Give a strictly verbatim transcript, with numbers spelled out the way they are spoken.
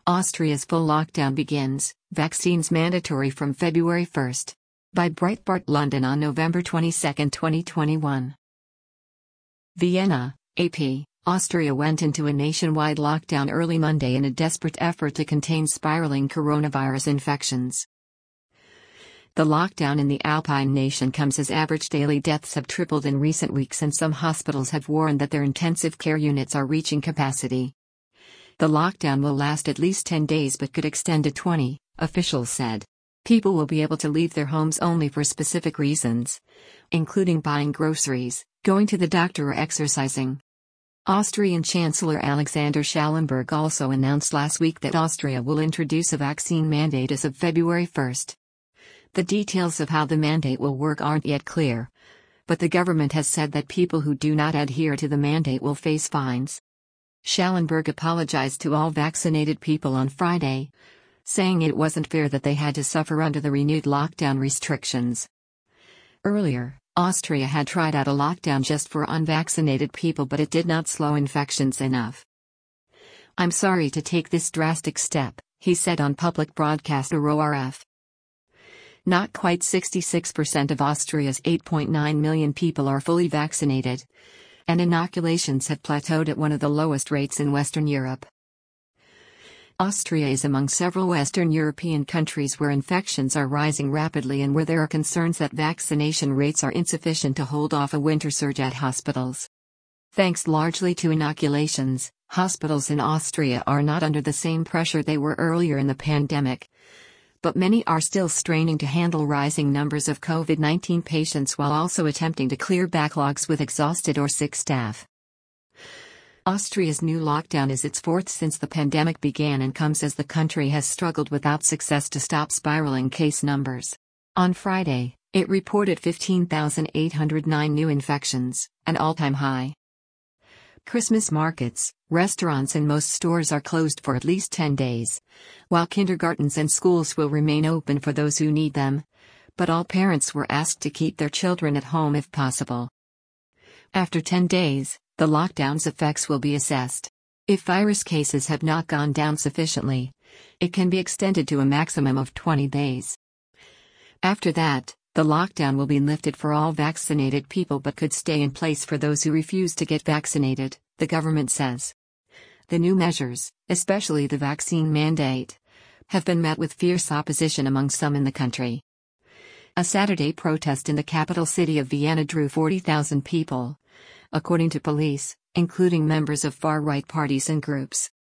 Austria's full lockdown begins, vaccines mandatory from February first. By Breitbart London on November twenty-second, twenty twenty-one. Vienna, A P, Austria went into a nationwide lockdown early Monday in a desperate effort to contain spiraling coronavirus infections. The lockdown in the Alpine nation comes as average daily deaths have tripled in recent weeks, and some hospitals have warned that their intensive care units are reaching capacity. The lockdown will last at least ten days but could extend to twenty, officials said. People will be able to leave their homes only for specific reasons, including buying groceries, going to the doctor or exercising. Austrian Chancellor Alexander Schallenberg also announced last week that Austria will introduce a vaccine mandate as of February first. The details of how the mandate will work aren't yet clear, but the government has said that people who do not adhere to the mandate will face fines. Schallenberg apologized to all vaccinated people on Friday, saying it wasn't fair that they had to suffer under the renewed lockdown restrictions. Earlier, Austria had tried out a lockdown just for unvaccinated people, but it did not slow infections enough. "I'm sorry to take this drastic step," he said on public broadcast O R F. Not quite sixty-six percent of Austria's eight point nine million people are fully vaccinated, and inoculations have plateaued at one of the lowest rates in Western Europe. Austria is among several Western European countries where infections are rising rapidly and where there are concerns that vaccination rates are insufficient to hold off a winter surge at hospitals. Thanks largely to inoculations, hospitals in Austria are not under the same pressure they were earlier in the pandemic, but many are still straining to handle rising numbers of COVID nineteen patients while also attempting to clear backlogs with exhausted or sick staff. Austria's new lockdown is its fourth since the pandemic began and comes as the country has struggled without success to stop spiraling case numbers. On Friday, it reported fifteen thousand eight hundred nine new infections, an all-time high. Christmas markets, restaurants and most stores are closed for at least ten days, while kindergartens and schools will remain open for those who need them, but all parents were asked to keep their children at home if possible. After ten days, the lockdown's effects will be assessed. If virus cases have not gone down sufficiently, it can be extended to a maximum of twenty days. After that, the lockdown will be lifted for all vaccinated people but could stay in place for those who refuse to get vaccinated, the government says. The new measures, especially the vaccine mandate, have been met with fierce opposition among some in the country. A Saturday protest in the capital city of Vienna drew forty thousand people, according to police, including members of far-right parties and groups.